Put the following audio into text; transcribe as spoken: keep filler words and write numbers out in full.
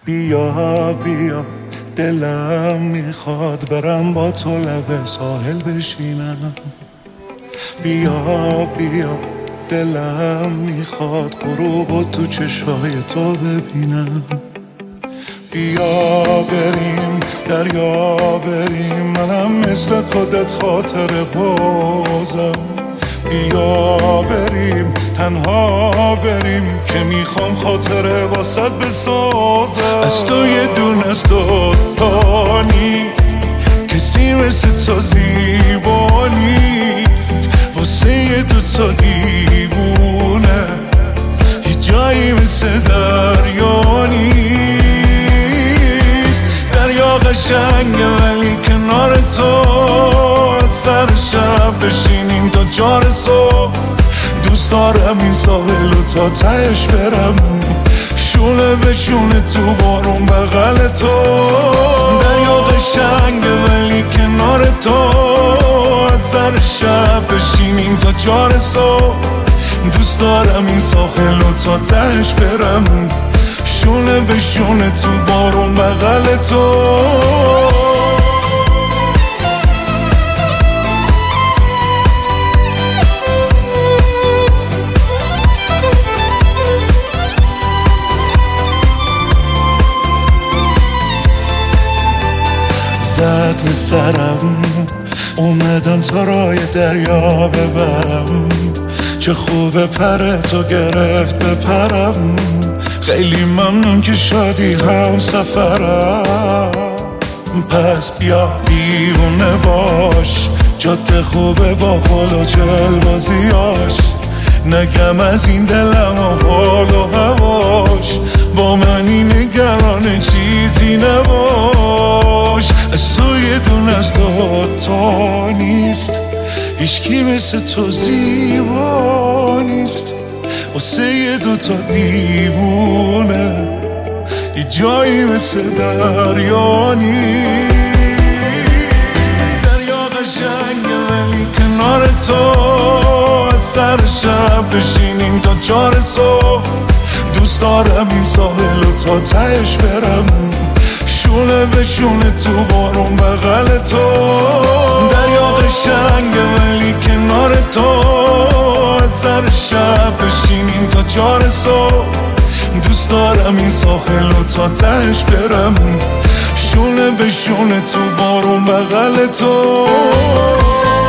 بیا بیا دلم میخواد برم با تو لب ساحل بشینم. بیا بیا دلم میخواد غروب تو چشای تو ببینم. بیا بریم دریا بریم، منم مثل خودت خاطر بازم. بیا بریم تنها بریم که میخوام خاطره واسط بسازم. از تو یه دونه از دوتا نیست، کسی مثل تو زیبا نیست. واسه یه دوتا دیوونه یه جایی مثل دریا نیست. دریا قشنگه ولی کنار تو از سر شب بشینیم تا چار صبح. دوست دارم این ساحل و تا تهش برم، شونه به شونه تو بارون بغل تو. دریا قشنگه ولی کنار تو از سر شب بشینیم تا چار صبح. دوست دارم این ساحل و تا تهش برم، شونه به شونه تو بارون بغل تو. زد به سرم اومدم تا رای دریا ببرم. چه خوبه پر تو گرفت بپرم. خیلی ممنون که شادی هم سفرم. پس بیا دیوونه باش، جاده خوبه با خل و چل بازیاش. نگم از این دلم و حال و هواش، با منی نگران چیزی نباش. از تو یه دونه از دوتا نیست، هیچکی مثل تو زیبا نیست. واسه یه دوتا دیوونه یه جایی مثل دریا نیست. دریا قشنگه ولی کنار تو از سر شب بشینیم تا چار صبح. دوست دارم این ساحل و تا تهش برم، شونه به شونه تو بارون بغل تو. دریا قشنگه ولی کنار تو از سر شب بشینیم تا چار صبح. دوست دارم این ساحل و تا تهش برم، شونه به شونه تو بارون بغل تو.